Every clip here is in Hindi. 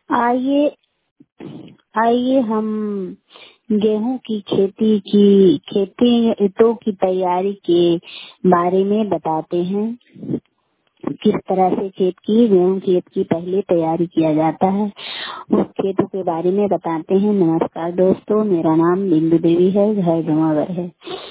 आइए आइए हम गेहूं की खेतों की तैयारी के बारे में बताते हैं। किस तरह से गेहूं खेत की पहले तैयारी किया जाता है, उस खेतों के बारे में बताते हैं। नमस्कार दोस्तों, मेरा नाम बिंदु देवी है, घर जमावर है।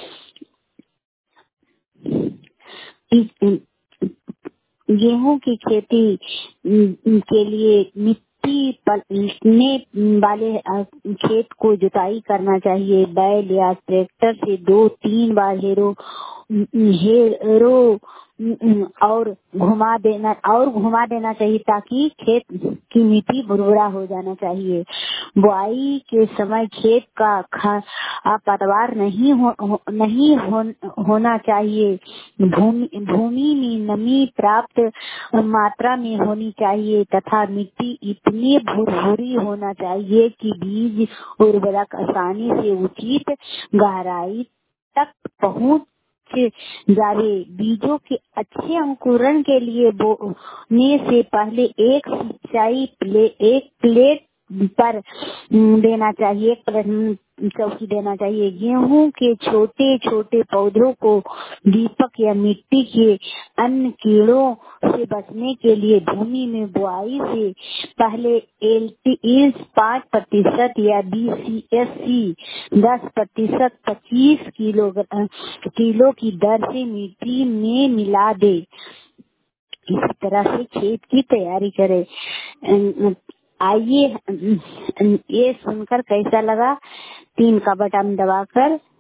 गेहूं की खेती के लिए मिट्टी पलटने वाले खेत को जुताई करना चाहिए। बैल या ट्रैक्टर से 2-3 बार हेरो और घुमा देना चाहिए ताकि खेत की मिट्टी भुरभुरा हो जाना चाहिए। बुआई के समय खेत का पतवार होना चाहिए। भूमि में नमी पर्याप्त मात्रा में होनी चाहिए तथा मिट्टी इतनी भुरभुरी होना चाहिए कि बीज उर्वरक आसानी से उचित गहराई तक पहुंच जावे। बीजों के अच्छे अंकुरण के लिए बोने से पहले एक प्लेट पर देना चाहिए, एक प्लेट चौकी देना चाहिए। गेहूं के छोटे छोटे पौधों को दीपक या मिट्टी के अन्य कीड़ों से बचने के लिए भूमि में बुआई से पहले LTS 5% या BCSC 10% 25 किलो की दर से मिट्टी में मिला दे। इस तरह से खेत की तैयारी करें। आइए ये सुनकर कैसा लगा, 3 का बटन दबाकर